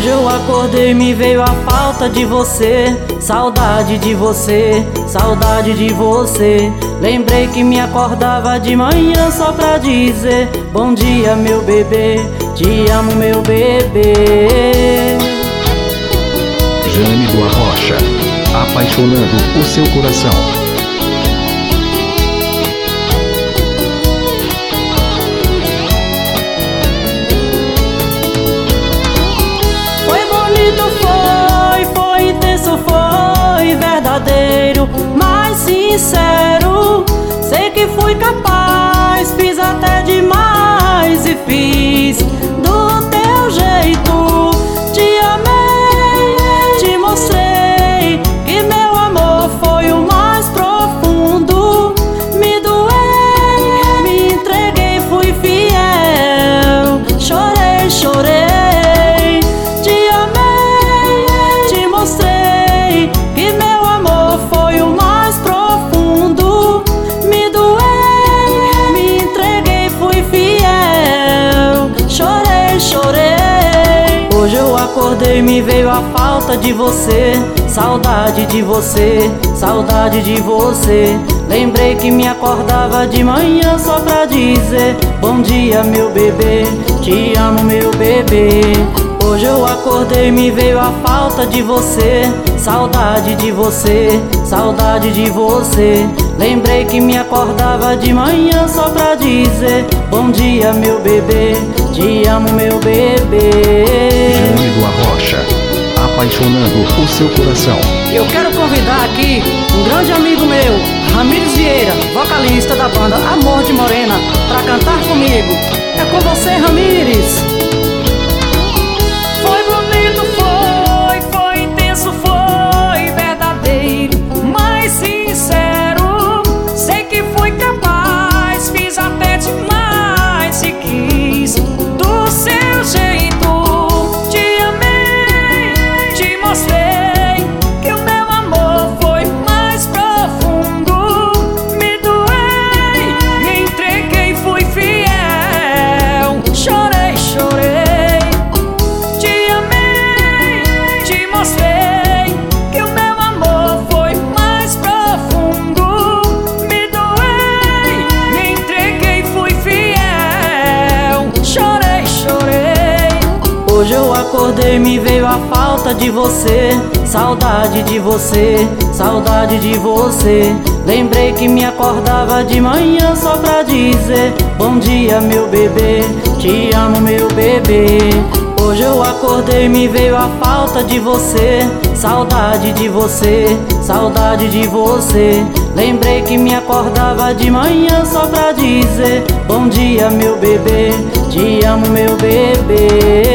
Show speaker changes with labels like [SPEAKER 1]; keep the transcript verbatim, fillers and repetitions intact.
[SPEAKER 1] Hoje eu acordei e me veio a falta de você, saudade de você, saudade de você. Lembrei que me acordava de manhã só pra dizer bom dia, meu bebê, te amo, meu bebê.
[SPEAKER 2] Jane do Arrocha, apaixonando o seu coração.
[SPEAKER 1] Foi, foi intenso, foi verdadeiro, mas sincero. Sei que fui capaz, fiz até demais e fiz do teu jeito. Te amei, te mostrei que meu amor foi o mais profundo. Me doei, me entreguei, fui fiel. Chorei, chorei. Hoje eu acordei e me veio a falta de você, saudade de você, saudade de você. Lembrei que me acordava de manhã só pra dizer bom dia, meu bebê, te amo, meu bebê. Hoje eu acordei e me veio a falta de você, saudade de você, saudade de você. Lembrei que me acordava de manhã só pra dizer bom dia, meu bebê, te amo, meu bebê.
[SPEAKER 2] Jane do Arrocha, apaixonando o seu coração.
[SPEAKER 1] Eu quero convidar aqui um grande amigo meu, Ramires Vieira, vocalista da banda Amor de Morena, pra cantar comigo. É com você, Ramires.
[SPEAKER 3] Foi bonito, foi, foi intenso, foi verdadeiro, mas sincero. Sei que fui capaz, fiz até demais e quis do seu jeito. Te amei, te mostrei que o meu amor foi mais profundo. Me doei, me entreguei, fui fiel. Chorei, chorei.
[SPEAKER 1] Hoje eu acordei e me veio a falta de você, saudade de você, saudade de você. Lembrei que me acordava de manhã só pra dizer bom dia, meu bebê, te amo, meu bebê. Hoje eu acordei e me veio a falta de você, saudade de você, saudade de você. Lembrei que me acordava de manhã só pra dizer bom dia, meu bebê, te amo, meu bebê.